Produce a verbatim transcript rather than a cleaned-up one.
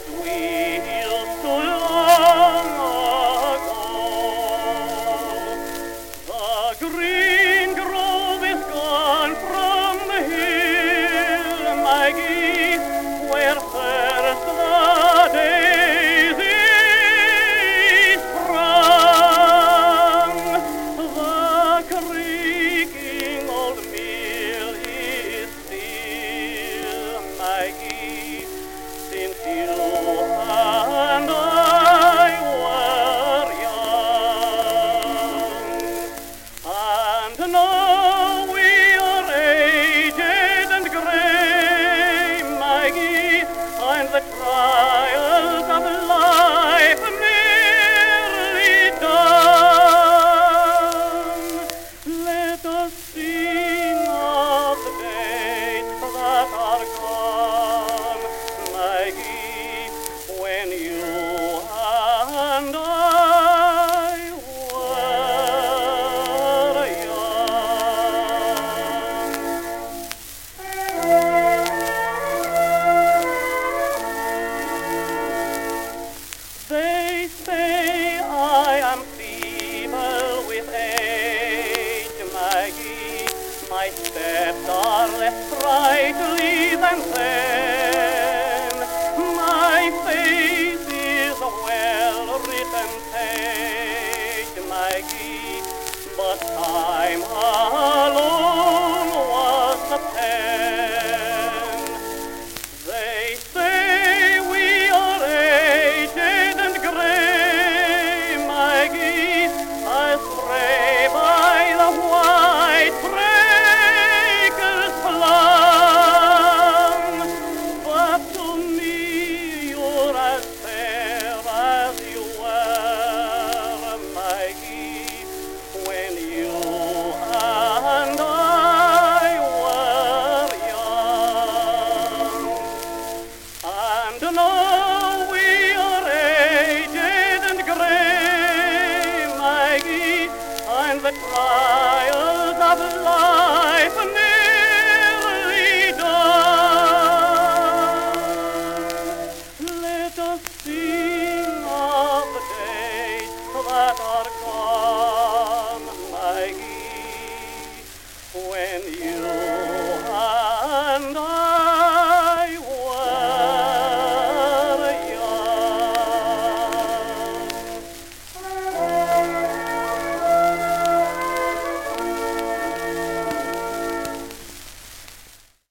we used to long ago. The green grove is gone from the hill, Maggie, where first the daisy sprung. The creaking old mill is still, Maggie, since you and I were young. And now we are aged and grey, Maggie, and the trials of life nearly done. Let us sing of the days that are gone, Maggie, when you and I were young. They say I am feeble with age, Maggie. My steps are less sprightly than then. My face is a well-written page, Maggie, but time alone was the pen. They say we are aged and grey, Maggie, as spray by the white breakers flung. But to me you're as fair as you were, Maggie, when you and I were young. And now